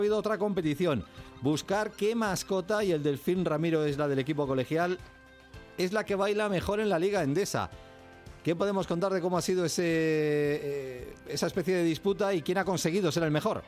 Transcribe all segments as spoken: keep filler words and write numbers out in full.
Ha habido otra competición, buscar qué mascota, y el Delfín Ramiro es la del equipo colegial, es la que baila mejor en la Liga Endesa. ¿Qué podemos contar de cómo ha sido ese, eh, esa especie de disputa y quién ha conseguido ser el mejor?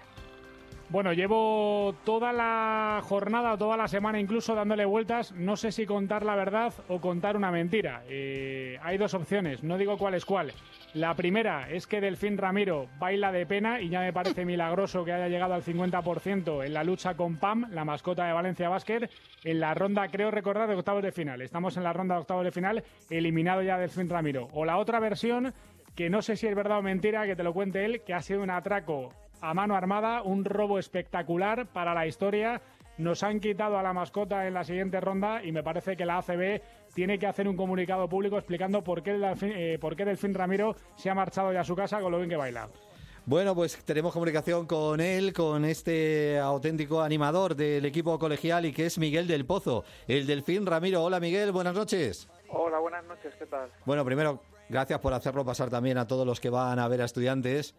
Bueno, llevo toda la jornada, toda la semana incluso dándole vueltas. No sé si contar la verdad o contar una mentira. Eh, hay dos opciones, no digo cuál es cuál. La primera es que Delfín Ramiro baila de pena y ya me parece milagroso que haya llegado al cincuenta por ciento en la lucha con Pam, la mascota de Valencia Basket, en la ronda, creo recordar, de octavos de final. Estamos en la ronda de octavos de final, eliminado ya Delfín Ramiro. O la otra versión, que no sé si es verdad o mentira, que te lo cuente él, que ha sido un atraco a mano armada, un robo espectacular para la historia. Nos han quitado a la mascota en la siguiente ronda y me parece que la A C B tiene que hacer un comunicado público explicando por qué, Delfín, eh, por qué Delfín Ramiro se ha marchado ya a su casa con lo bien que baila. Bueno, pues tenemos comunicación con él, con este auténtico animador del equipo colegial, y que es Miguel del Pozo, el Delfín Ramiro. Hola Miguel, buenas noches. Hola, buenas noches, ¿qué tal? Bueno, primero, gracias por hacerlo pasar también a todos los que van a ver a Estudiantes.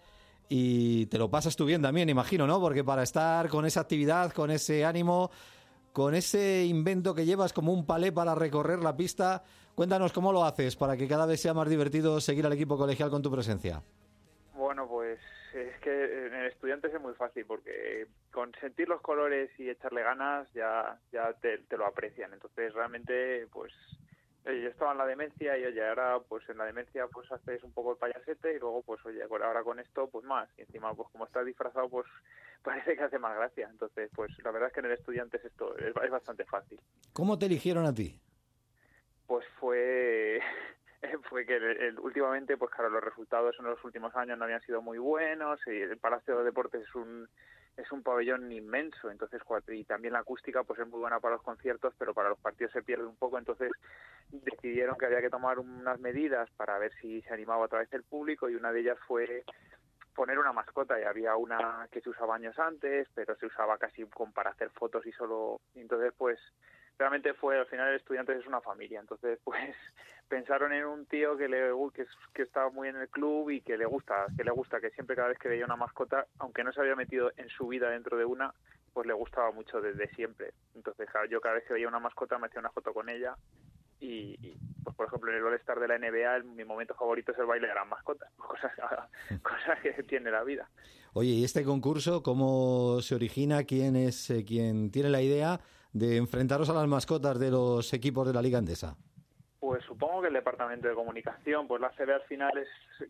Y te lo pasas tú bien también, imagino, ¿no? Porque para estar con esa actividad, con ese ánimo, con ese invento que llevas como un palé para recorrer la pista, cuéntanos cómo lo haces para que cada vez sea más divertido seguir al equipo colegial con tu presencia. Bueno, pues es que en el Estudiantes es muy fácil, porque con sentir los colores y echarle ganas ya, ya te, te lo aprecian. Entonces realmente, pues oye, yo estaba en la demencia y oye, ahora pues en la demencia pues haces un poco el payasete y luego pues oye, ahora con esto pues más. Y encima pues como estás disfrazado pues parece que hace más gracia. Entonces pues la verdad es que en el Estudiantes esto es, es bastante fácil. ¿Cómo te eligieron a ti? Pues fue... fue que el, el, últimamente, pues claro, los resultados en los últimos años no habían sido muy buenos, y el Palacio de Deportes es un es un pabellón inmenso, entonces y también la acústica pues es muy buena para los conciertos, pero para los partidos se pierde un poco, entonces decidieron que había que tomar unas medidas para ver si se animaba otra vez el público, y una de ellas fue poner una mascota. Y había una que se usaba años antes, pero se usaba casi como para hacer fotos y solo, y entonces pues realmente fue, al final el Estudiantes es una familia, entonces pues pensaron en un tío que le que, que estaba muy en el club y que le gusta, que le gusta, que siempre cada vez que veía una mascota, aunque no se había metido en su vida dentro de una, pues le gustaba mucho desde siempre. Entonces claro, yo cada vez que veía una mascota me hacía una foto con ella. Y, y pues por ejemplo en el All-Star de la N B A el, mi momento favorito es el baile de las mascotas, cosas, cosas que tiene la vida. Oye, ¿y este concurso cómo se origina? ¿Quién es eh, quien tiene la idea de enfrentaros a las mascotas de los equipos de la Liga Endesa? Pues supongo que el Departamento de Comunicación, pues la A C B al final es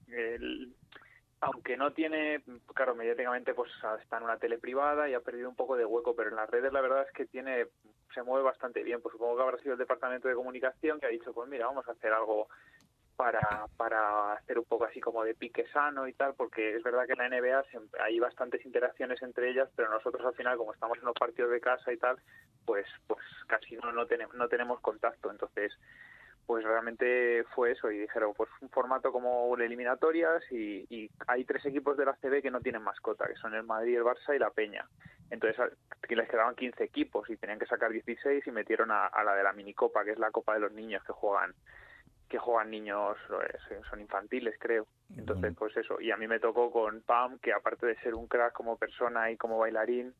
el, aunque no tiene, claro, mediáticamente pues está en una tele privada y ha perdido un poco de hueco, pero en las redes la verdad es que tiene se mueve bastante bien. Pues supongo que habrá sido el Departamento de Comunicación que ha dicho, pues mira, vamos a hacer algo para para hacer un poco así como de pique sano y tal, porque es verdad que en la N B A hay bastantes interacciones entre ellas, pero nosotros al final, como estamos en los partidos de casa y tal, pues pues casi no no tenemos no tenemos contacto. Entonces pues realmente fue eso, y dijeron pues un formato como eliminatorias, y, y hay tres equipos de la A C B que no tienen mascota, que son el Madrid, el Barça y la Peña. Entonces les quedaban quince equipos y tenían que sacar dieciséis, y metieron a, a la de la minicopa, que es la copa de los niños que juegan que juegan niños, son infantiles creo. Entonces pues eso, y a mí me tocó con Pam, que aparte de ser un crack como persona y como bailarín,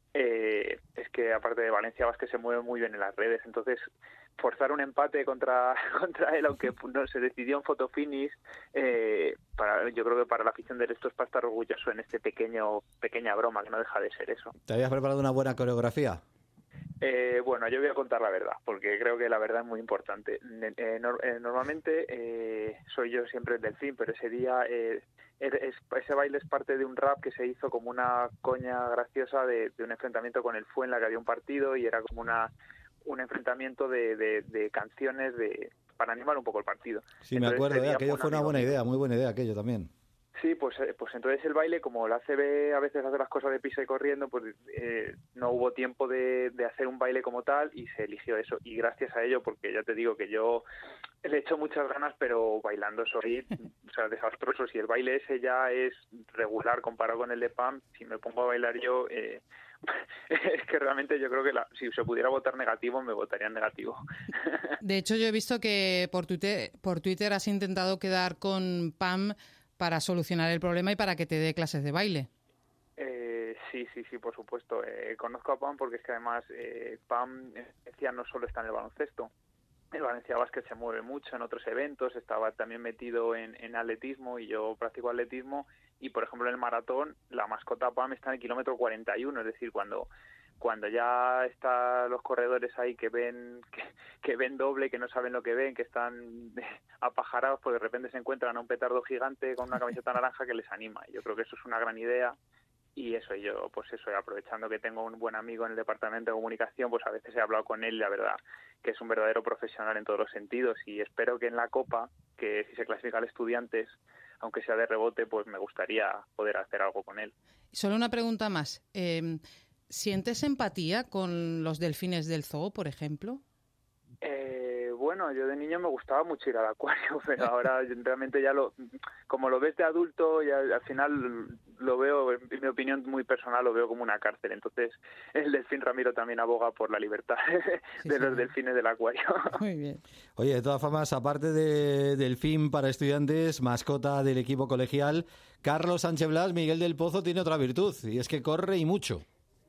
eh, es que aparte de Valencia Basket se mueve muy bien en las redes. Entonces forzar un empate contra contra él, aunque no se decidió en fotofinish, eh, para, yo creo que para la afición de esto es para estar orgulloso en este pequeño pequeña broma, que no deja de ser eso. ¿Te habías preparado una buena coreografía? Eh, bueno, yo voy a contar la verdad, porque creo que la verdad es muy importante. Eh, no, eh, normalmente eh, soy yo siempre el Delfín, pero ese día eh, es, ese baile es parte de un rap que se hizo como una coña graciosa de, de un enfrentamiento con el Fuenla, que había un partido y era como una un enfrentamiento de, de, de canciones de para animar un poco el partido. Sí, entonces, me acuerdo, eh, aquello fue una buena idea, muy buena idea aquello también. Sí, pues pues entonces el baile, como la A C B a veces hace las cosas de prisa y corriendo, pues eh, no hubo tiempo de, de hacer un baile como tal y se eligió eso. Y gracias a ello, porque ya te digo que yo le he hecho muchas ganas, pero bailando soy o sea, desastroso. Si el baile ese ya es regular comparado con el de Pam, si me pongo a bailar yo... Eh, es que realmente yo creo que la, si se pudiera votar negativo, me votarían negativo. De hecho, yo he visto que por Twitter, por Twitter has intentado quedar con Pam para solucionar el problema y para que te dé clases de baile. Eh, Sí, sí, sí, por supuesto. Eh, conozco a Pam porque es que además eh, Pam decía no solo está en el baloncesto. El Valencia Basket se mueve mucho en otros eventos, estaba también metido en, en atletismo y yo practico atletismo y, por ejemplo, en el maratón la mascota Pam está en el kilómetro cuarenta y uno, es decir, cuando cuando ya están los corredores ahí que ven que, que ven doble, que no saben lo que ven, que están apajarados, pues de repente se encuentran a un petardo gigante con una camiseta naranja que les anima. Y yo creo que eso es una gran idea. Y eso, yo, pues eso, aprovechando que tengo un buen amigo en el departamento de comunicación, pues a veces he hablado con él y la verdad que es un verdadero profesional en todos los sentidos y espero que en la Copa, que si se clasifica al Estudiantes, aunque sea de rebote, pues me gustaría poder hacer algo con él. Solo una pregunta más. Eh, ¿Sientes empatía con los delfines del zoo, por ejemplo? Eh, bueno, yo de niño me gustaba mucho ir al acuario, pero ahora realmente ya lo, como lo ves de adulto, ya al final lo veo, en mi opinión muy personal, lo veo como una cárcel. Entonces, el delfín Ramiro también aboga por la libertad Sí, de sí. los delfines del acuario. Muy bien. Oye, de todas formas, aparte de delfín para estudiantes, mascota del equipo colegial, Carlos Sánchez Blas, Miguel del Pozo tiene otra virtud, y es que corre y mucho.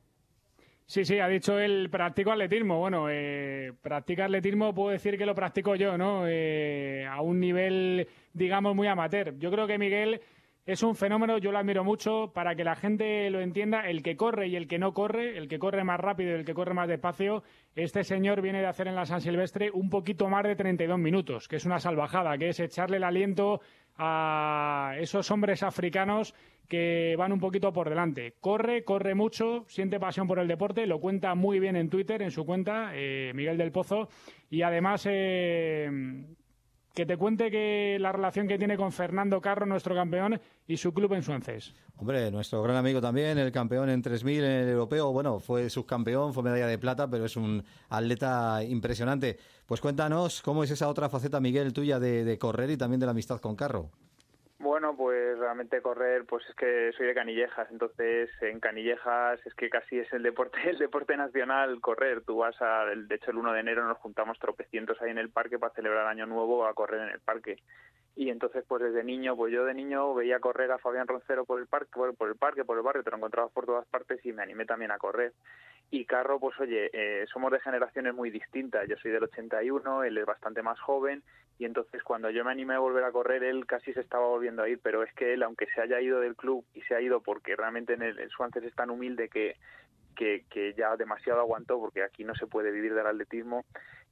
Sí, sí, ha dicho él, practico atletismo. Bueno, eh, practica atletismo, puedo decir que lo practico yo, ¿no? Eh, a un nivel, digamos, muy amateur. Yo creo que Miguel es un fenómeno, yo lo admiro mucho, para que la gente lo entienda, el que corre y el que no corre, el que corre más rápido y el que corre más despacio, este señor viene de hacer en la San Silvestre un poquito más de treinta y dos minutos, que es una salvajada, que es echarle el aliento a esos hombres africanos que van un poquito por delante. Corre, corre mucho, siente pasión por el deporte, lo cuenta muy bien en Twitter, en su cuenta, eh, Miguel del Pozo, y además eh, que te cuente que la relación que tiene con Fernando Carro, nuestro campeón, y su club en Suances. Hombre, nuestro gran amigo también, el campeón en tres mil en el europeo, bueno, fue subcampeón, fue medalla de plata, pero es un atleta impresionante. Pues cuéntanos cómo es esa otra faceta, Miguel, tuya de, de correr y también de la amistad con Carro. Bueno, pues realmente correr, pues es que soy de Canillejas, entonces en Canillejas es que casi es el deporte el deporte nacional correr. Tú vas a, de hecho el uno de enero nos juntamos tropecientos ahí en el parque para celebrar Año Nuevo a correr en el parque. Y entonces pues desde niño, pues yo de niño veía correr a Fabián Roncero por el parque, por, por el parque, por el barrio, te lo encontrabas por todas partes y me animé también a correr. Y Carro, pues oye, eh, somos de generaciones muy distintas. Yo soy del ochenta y uno, él es bastante más joven y entonces cuando yo me animé a volver a correr, él casi se estaba volviendo a ir, pero es que él, aunque se haya ido del club y se ha ido porque realmente en el, el Suances es tan humilde que, que, que ya demasiado aguantó, porque aquí no se puede vivir del atletismo,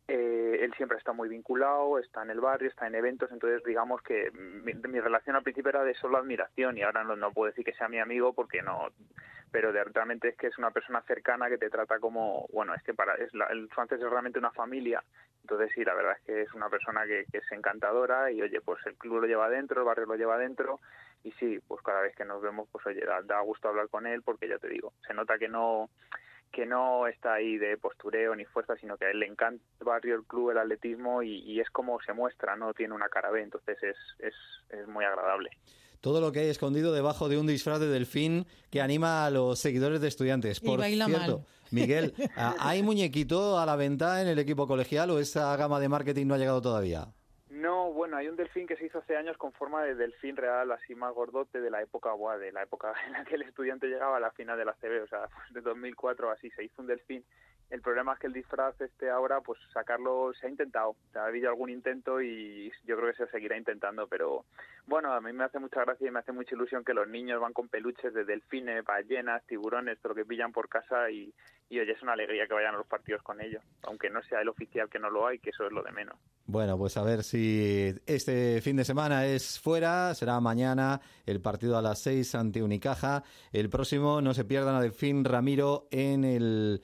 eh, él siempre está muy vinculado, está en el barrio, está en eventos, entonces digamos que mi, mi relación al principio era de solo admiración y ahora no, no puedo decir que sea mi amigo porque no, pero de, realmente es que es una persona cercana que te trata como, bueno, es que para es la, el Suances es realmente una familia, entonces sí, la verdad es que es una persona que, que es encantadora y oye, pues el club lo lleva adentro, el barrio lo lleva adentro y sí, pues cada vez que nos vemos, pues oye, da, da gusto hablar con él porque ya te digo, se nota que no que no está ahí de postureo ni fuerza, sino que a él le encanta el barrio, el club, el atletismo y, y es como se muestra, no tiene una cara B, entonces es, es, es muy agradable. Todo lo que hay escondido debajo de un disfraz de delfín que anima a los seguidores de estudiantes. Por y baila cierto, mal. Miguel, ¿hay muñequito a la venta en el equipo colegial o esa gama de marketing no ha llegado todavía? No, bueno, hay un delfín que se hizo hace años con forma de delfín real, así más gordote, de la época, buah, de la época en la que el estudiante llegaba a la final de la C B, o sea, de dos mil cuatro así, se hizo un delfín. El problema es que el disfraz este ahora, pues sacarlo se ha intentado, o sea, ha habido algún intento y yo creo que se seguirá intentando, pero bueno, a mí me hace mucha gracia y me hace mucha ilusión que los niños van con peluches de delfines, ballenas, tiburones, todo lo que pillan por casa y, y oye, es una alegría que vayan a los partidos con ellos, aunque no sea el oficial, que no lo hay, que eso es lo de menos. Bueno, pues a ver si este fin de semana es fuera, será mañana el partido a las seis ante Unicaja, el próximo no se pierdan a Delfín Ramiro en el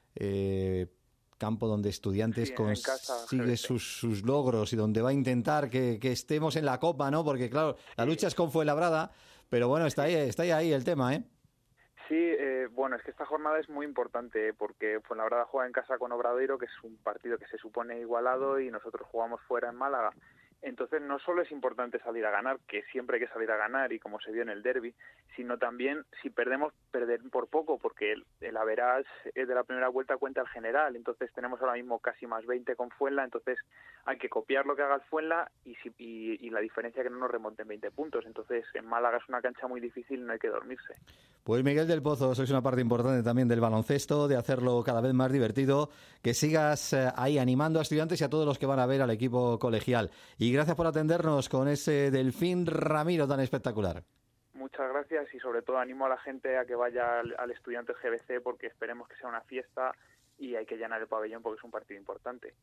eh, campo donde Estudiantes sí, consigue sus, sus logros y donde va a intentar que, que estemos en la Copa, ¿no? Porque claro, la lucha es con Fuenlabrada, pero bueno, está ahí, está ahí, ahí el tema, ¿eh? Sí, eh, bueno, es que esta jornada es muy importante porque Fuenlabrada juega en casa con Obradoiro, que es un partido que se supone igualado y nosotros jugamos fuera en Málaga. Entonces no solo es importante salir a ganar, que siempre hay que salir a ganar y como se vio en el derbi, sino también si perdemos, perder por poco, porque el, el average de la primera vuelta cuenta al general, entonces tenemos ahora mismo casi más veinte con Fuenla, entonces hay que copiar lo que haga el Fuenla y, si, y, y la diferencia que no nos remonten veinte puntos, entonces en Málaga es una cancha muy difícil y no hay que dormirse. Pues Miguel del Pozo, sois una parte importante también del baloncesto, de hacerlo cada vez más divertido, que sigas eh, ahí animando a estudiantes y a todos los que van a ver al equipo colegial. Y gracias por atendernos con ese Delfín Ramiro tan espectacular. Muchas gracias y sobre todo animo a la gente a que vaya al, al Estudiantes G B C porque esperemos que sea una fiesta y hay que llenar el pabellón porque es un partido importante.